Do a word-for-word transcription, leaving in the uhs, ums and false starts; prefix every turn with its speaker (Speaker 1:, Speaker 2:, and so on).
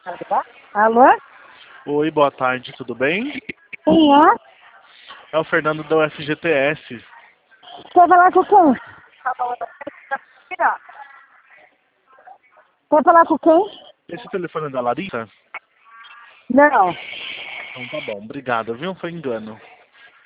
Speaker 1: Alô?
Speaker 2: Oi, boa tarde, tudo bem?
Speaker 1: Quem é?
Speaker 2: É o Fernando da U F G T S.
Speaker 1: Quer falar com quem? Quer falar com quem?
Speaker 2: Esse telefone é da Larissa?
Speaker 1: Não.
Speaker 2: Então tá bom, obrigado, viu? Foi engano.